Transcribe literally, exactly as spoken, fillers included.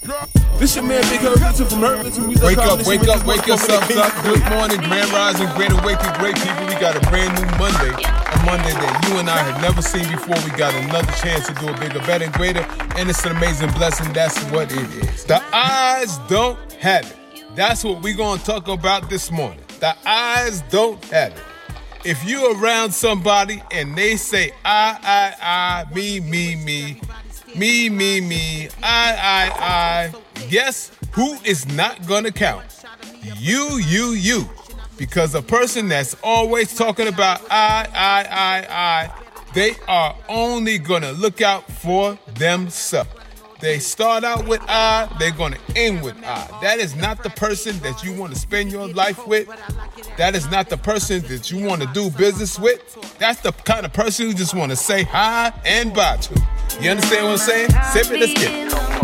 This your man Big Herb from Herb to Music. Wake up, wake up, wake yourselves up. Good morning, Grand Rising, Great Awakening, great people. We got a brand new Monday, a Monday that you and I have never seen before. We got another chance to do it bigger, better, and greater, and it's an amazing blessing. That's what it is. The eyes don't have it. That's what we're going to talk about this morning. The eyes don't have it. If you're around somebody and they say, I, I, I, me, me, me, me, me, me, I, I, I, guess who is not going to count? You, you, you. Because a person that's always talking about I, I, I, I, they are only going to look out for themselves. They start out with I, they're going to end with I. That is not the person that you want to spend your life with. That is not the person that you want to do business with. That's the kind of person you just want to say hi and bye to. You understand what I'm saying? Sip it, let's get it.